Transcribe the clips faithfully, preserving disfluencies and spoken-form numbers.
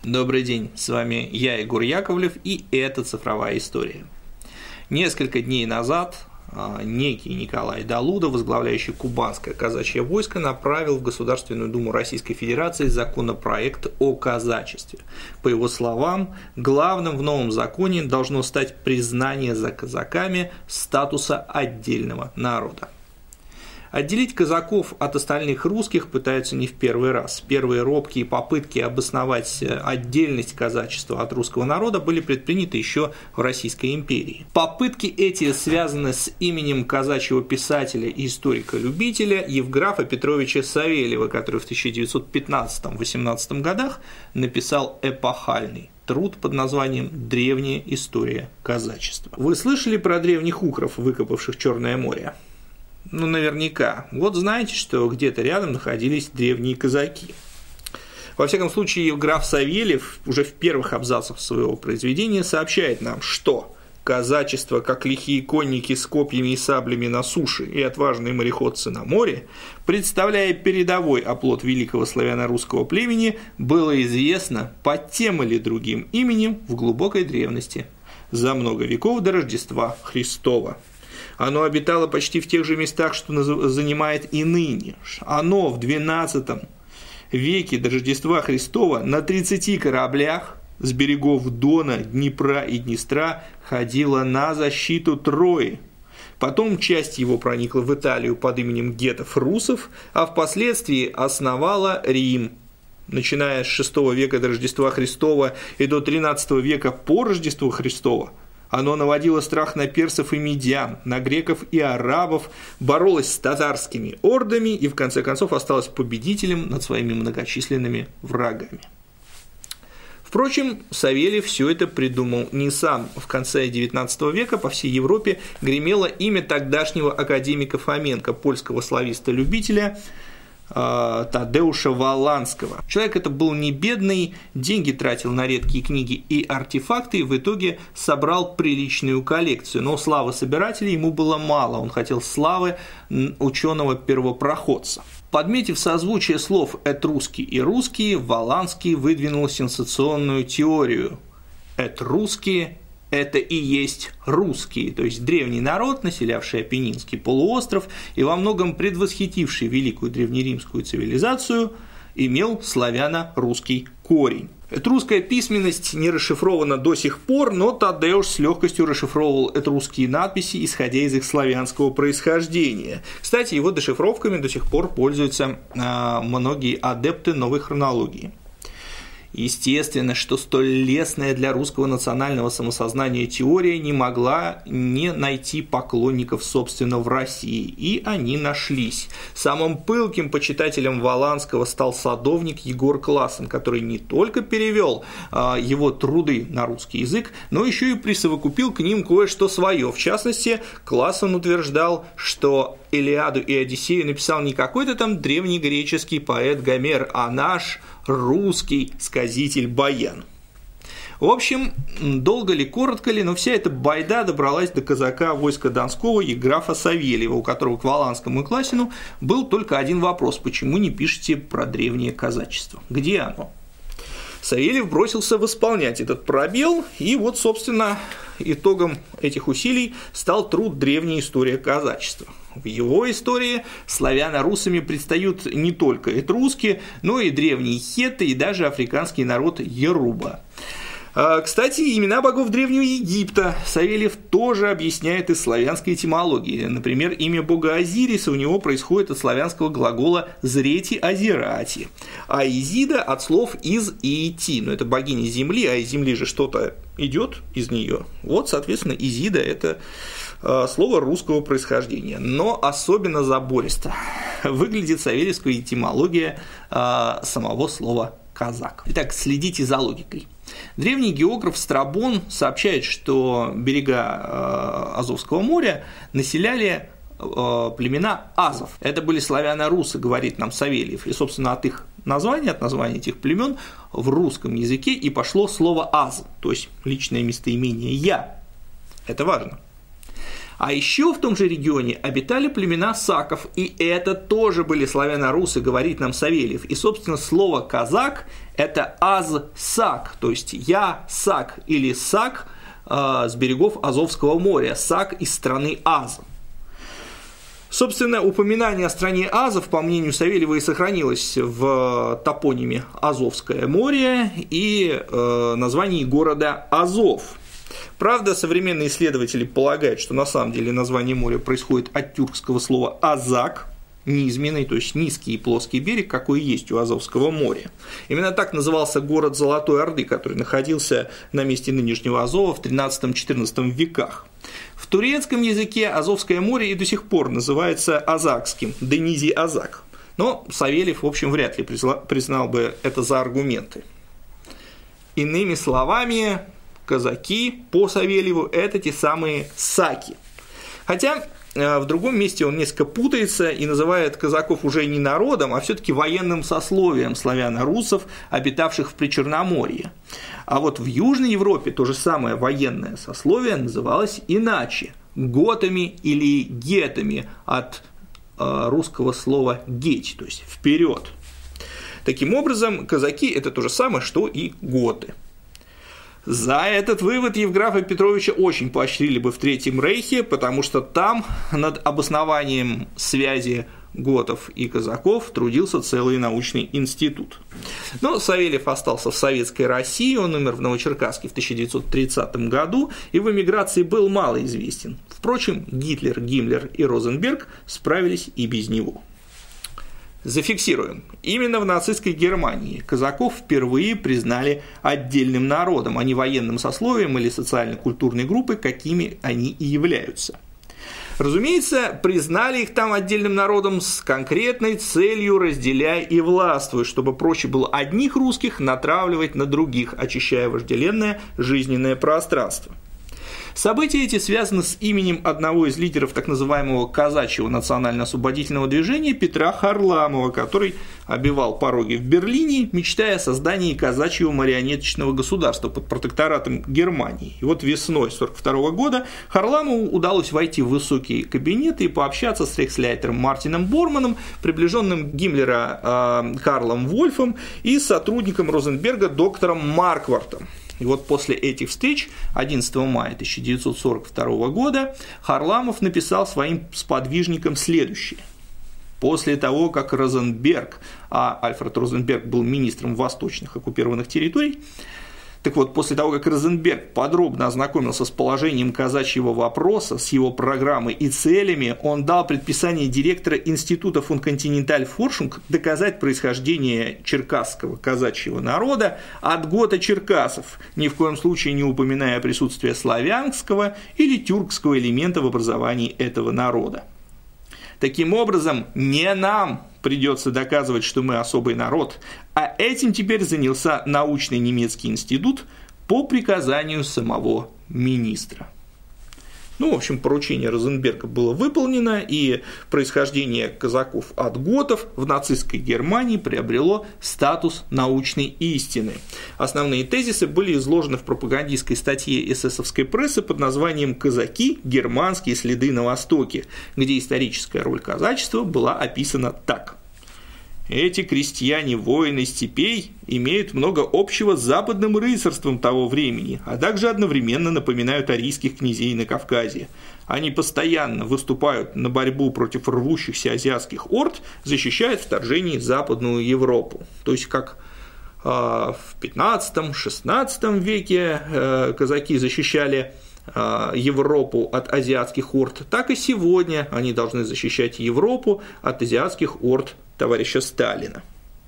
Добрый день, с вами я, Егор Яковлев, и это «Цифровая история». Несколько дней назад некий Николай Далуда, возглавляющий кубанское казачье войско, направил в Государственную Думу Российской Федерации законопроект о казачестве. По его словам, главным в новом законе должно стать признание за казаками статуса отдельного народа. Отделить казаков от остальных русских пытаются не в первый раз. Первые робкие попытки обосновать отдельность казачества от русского народа были предприняты еще в Российской империи. Попытки эти связаны с именем казачьего писателя и историка-любителя Евграфа Петровича Савельева, который в тысяча девятьсот пятнадцатом-восемнадцатом годах написал эпохальный труд под названием «Древняя история казачества». Вы слышали про древних укров, выкопавших Черное море? Ну, наверняка. Вот знаете, что где-то рядом находились древние казаки. Во всяком случае, Евграф Савельев уже в первых абзацах своего произведения сообщает нам, что казачество, как лихие конники с копьями и саблями на суше и отважные мореходцы на море, представляя передовой оплот великого славяно-русского племени, было известно под тем или другим именем в глубокой древности, за много веков до Рождества Христова. Оно обитало почти в тех же местах, что занимает и ныне. Оно в двенадцатом веке до Рождества Христова на тридцати кораблях с берегов Дона, Днепра и Днестра ходило на защиту Трои. Потом часть его проникла в Италию под именем гетов-русов, а впоследствии основала Рим. Начиная с шестого века до Рождества Христова и до тринадцатого века по Рождеству Христова, оно наводило страх на персов и медян, на греков и арабов, боролось с татарскими ордами и в конце концов осталось победителем над своими многочисленными врагами. Впрочем, Савельев все это придумал не сам. В конце девятнадцатого века по всей Европе гремело имя тогдашнего академика Фоменко, польского слависта-любителя Тадеуша Воланского. Человек это был не бедный, деньги тратил на редкие книги и артефакты, и в итоге собрал приличную коллекцию. Но славы собирателя ему было мало, он хотел славы ученого-первопроходца. Подметив созвучие слов «этрусский» и «русский», Воланский выдвинул сенсационную теорию. «Этрусские» – это и есть русские, то есть древний народ, населявший Апеннинский полуостров и во многом предвосхитивший великую древнеримскую цивилизацию, имел славяно-русский корень. Этрусская письменность не расшифрована до сих пор, но Тадеуш с легкостью расшифровывал этрусские надписи, исходя из их славянского происхождения. Кстати, его дешифровками до сих пор пользуются а, многие адепты новой хронологии. Естественно, что столь лестная для русского национального самосознания теория не могла не найти поклонников, собственно, в России, и они нашлись. Самым пылким почитателем Воланского стал садовник Егор Классен, который не только перевел а, его труды на русский язык, но еще и присовокупил к ним кое-что свое. В частности, Классен утверждал, что Илиаду и Одиссею написал не какой-то там древнегреческий поэт Гомер, а наш русский сказитель Баян. В общем, долго ли, коротко ли, но вся эта байда добралась до казака войска Донского Евграфа Савельева, у которого к Воланскому и Классену был только один вопрос: почему не пишете про древнее казачество? Где оно? Савельев бросился восполнять этот пробел, и вот, собственно, итогом этих усилий стал труд «Древняя история казачества». В его истории славяно-русами предстают не только этруски, но и древние хетты и даже африканский народ Йоруба. Кстати, имена богов Древнего Египта Савельев тоже объясняет из славянской этимологии. Например, имя бога Азириса у него происходит от славянского глагола «зрети-азирати», а Изида от слов «из» и «идти». Но это богиня земли, а из земли же что-то идет из нее. Вот, соответственно, Изида – это слово русского происхождения. Но особенно забористо выглядит савельевская этимология самого слова «казак». Итак, следите за логикой. Древний географ Страбон сообщает, что берега Азовского моря населяли племена азов. Это были славяно-русы, говорит нам Савельев. И, собственно, от их названия, от названия этих племен в русском языке и пошло слово «аз», то есть личное местоимение «я». Это важно. А еще в том же регионе обитали племена саков, и это тоже были славяно-русы, говорит нам Савельев. И, собственно, слово «казак» – это «аз-сак», то есть «я сак» или «сак» э, с берегов Азовского моря, «сак» из страны Аз. Собственно, упоминание о стране Азов, по мнению Савельева, и сохранилось в топониме Азовское море и э, названии города Азов. Правда, современные исследователи полагают, что на самом деле название моря происходит от тюркского слова «азак», низменный, то есть низкий и плоский берег, какой есть у Азовского моря. Именно так назывался город Золотой Орды, который находился на месте нынешнего Азова в тринадцатом-четырнадцатом веках. В турецком языке Азовское море и до сих пор называется азакским, Денизи-Азак. Но Савельев, в общем, вряд ли признал бы это за аргументы. Иными словами, казаки по Савельеву – это те самые саки. Хотя в другом месте он несколько путается и называет казаков уже не народом, а все-таки военным сословием славяно-русов, обитавших в Причерноморье. А вот в Южной Европе то же самое военное сословие называлось иначе – готами или гетами, от э, русского слова «геть», то есть «вперед». Таким образом, казаки – это то же самое, что и готы. За этот вывод Евграфа Петровича очень поощрили бы в Третьем Рейхе, потому что там над обоснованием связи готов и казаков трудился целый научный институт. Но Савельев остался в Советской России, он умер в Новочеркасске в тысяча девятьсот тридцатом году и в эмиграции был мало известен. Впрочем, Гитлер, Гиммлер и Розенберг справились и без него. Зафиксируем. Именно в нацистской Германии казаков впервые признали отдельным народом, а не военным сословием или социально-культурной группой, какими они и являются. Разумеется, признали их там отдельным народом с конкретной целью «разделяй и властвуй», чтобы проще было одних русских натравливать на других, очищая вожделенное жизненное пространство. События эти связаны с именем одного из лидеров так называемого казачьего национально-освободительного движения Петра Харламова, который обивал пороги в Берлине, мечтая о создании казачьего марионеточного государства под протекторатом Германии. И вот весной тысяча девятьсот сорок второго года Харламову удалось войти в высокие кабинеты и пообщаться с рейхсляйтером Мартином Борманом, приближенным Гиммлера э, Карлом Вольфом и сотрудником Розенберга доктором Марквартом. И вот после этих встреч одиннадцатого мая тысяча девятьсот сорок второго года Харламов написал своим сподвижникам следующее. После того, как Розенберг, а Альфред Розенберг был министром восточных оккупированных территорий, так вот, после того, как Розенберг подробно ознакомился с положением казачьего вопроса, с его программой и целями, он дал предписание директора Института фон Континенталь Форшунг доказать происхождение черкасского казачьего народа от гота-черкасов, ни в коем случае не упоминая присутствие славянского или тюркского элемента в образовании этого народа. Таким образом, не нам придется доказывать, что мы особый народ, а этим теперь занялся научный немецкий институт по приказанию самого министра. Ну, в общем, поручение Розенберга было выполнено, и происхождение казаков от готов в нацистской Германии приобрело статус научной истины. Основные тезисы были изложены в пропагандистской статье эсэсовской прессы под названием «Казаки. Германские следы на Востоке», где историческая роль казачества была описана так. Эти крестьяне-воины степей имеют много общего с западным рыцарством того времени, а также одновременно напоминают арийских князей на Кавказе. Они постоянно выступают на борьбу против рвущихся азиатских орд, защищают вторжение в Западную Европу. То есть, как э, в пятнадцатом-шестнадцатом веке э, казаки защищали э, Европу от азиатских орд, так и сегодня они должны защищать Европу от азиатских орд товарища Сталина.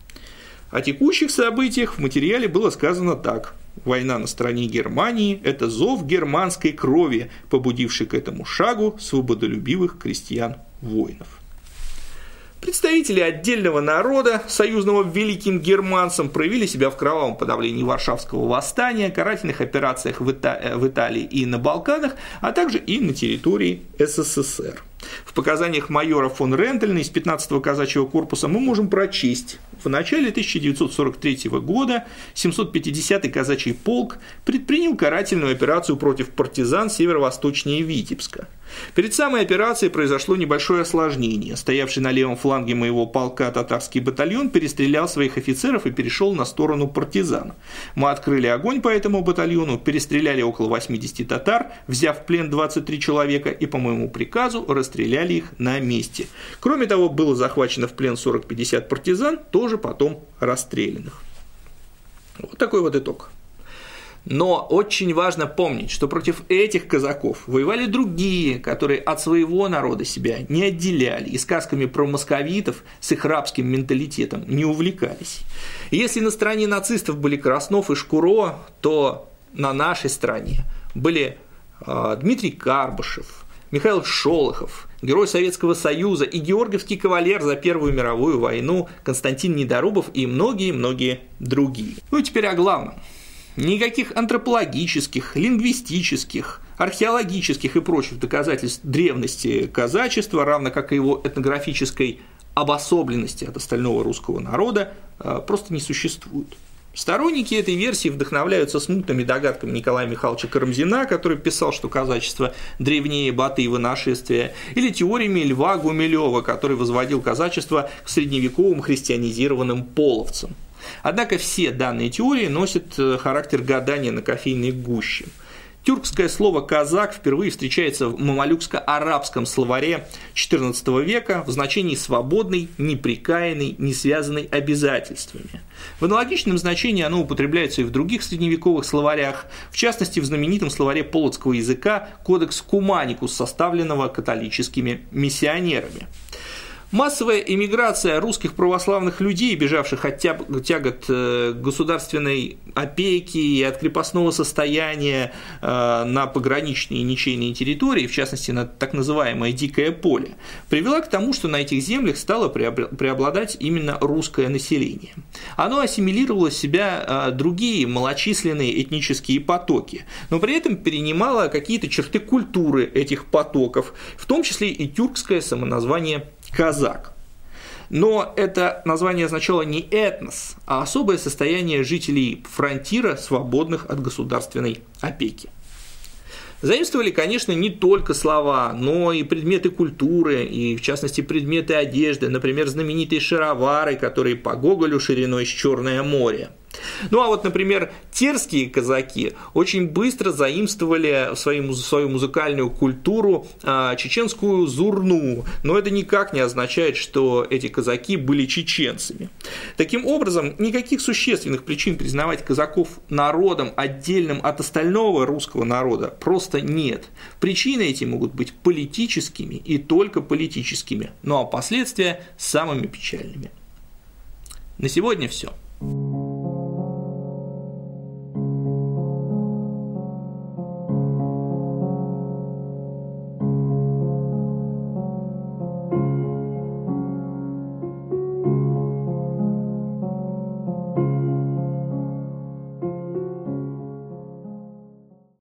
О текущих событиях в материале было сказано так. Война на стороне Германии – это зов германской крови, побудивший к этому шагу свободолюбивых крестьян-воинов. Представители отдельного народа, союзного великим германцам, проявили себя в кровавом подавлении Варшавского восстания, карательных операциях в, Ита- в Италии и на Балканах, а также и на территории СССР. В показаниях майора фон Рентельна из пятнадцатого казачьего корпуса мы можем прочесть В начале тысяча девятьсот сорок третьего года семьсот пятидесятый казачий полк предпринял карательную операцию против партизан северо-восточнее Витебска. Перед самой операцией произошло небольшое осложнение. Стоявший на левом фланге моего полка татарский батальон перестрелял своих офицеров и перешел на сторону партизан. Мы открыли огонь по этому батальону, перестреляли около восьмидесяти татар, взяв в плен двадцать три человека и по моему приказу расстреляли их на месте. Кроме того, было захвачено в плен сорок-пятьдесят партизан, тоже потом расстрелянных. Вот такой вот итог. Но очень важно помнить, что против этих казаков воевали другие, которые от своего народа себя не отделяли и сказками про московитов с их рабским менталитетом не увлекались. И если на стороне нацистов были Краснов и Шкуро, то на нашей стороне были э, Дмитрий Карбышев, Михаил Шолохов, герой Советского Союза и георгиевский кавалер за Первую мировую войну Константин Недорубов и многие-многие другие. Ну и теперь о главном. Никаких антропологических, лингвистических, археологических и прочих доказательств древности казачества, равно как и его этнографической обособленности от остального русского народа, просто не существует. Сторонники этой версии вдохновляются смутными догадками Николая Михайловича Карамзина, который писал, что казачество древнее Батыева нашествия, или теориями Льва Гумилёва, который возводил казачество к средневековым христианизированным половцам. Однако все данные теории носят характер гадания на кофейной гуще. Тюркское слово «казак» впервые встречается в мамалюкско-арабском словаре четырнадцатого века в значении «свободный, неприкаянный, не связанный обязательствами». В аналогичном значении оно употребляется и в других средневековых словарях, в частности в знаменитом словаре полоцкого языка «Кодекс Куманикус», составленного католическими миссионерами. Массовая эмиграция русских православных людей, бежавших от тягот государственной опеки и от крепостного состояния на пограничные и ничейные территории, в частности на так называемое Дикое поле, привела к тому, что на этих землях стало преобладать именно русское население. Оно ассимилировало в себя другие малочисленные этнические потоки, но при этом перенимало какие-то черты культуры этих потоков, в том числе и тюркское самоназвание «казак». Но это название означало не этнос, а особое состояние жителей фронтира, свободных от государственной опеки. Заимствовали, конечно, не только слова, но и предметы культуры, и в частности предметы одежды, например, знаменитые шаровары, которые по Гоголю шириной с Черное море. Ну а вот, например, терские казаки очень быстро заимствовали в свою, свою музыкальную культуру а, чеченскую зурну, но это никак не означает, что эти казаки были чеченцами. Таким образом, никаких существенных причин признавать казаков народом, отдельным от остального русского народа, просто нет. Причины эти могут быть политическими и только политическими, ну а последствия самыми печальными. На сегодня все.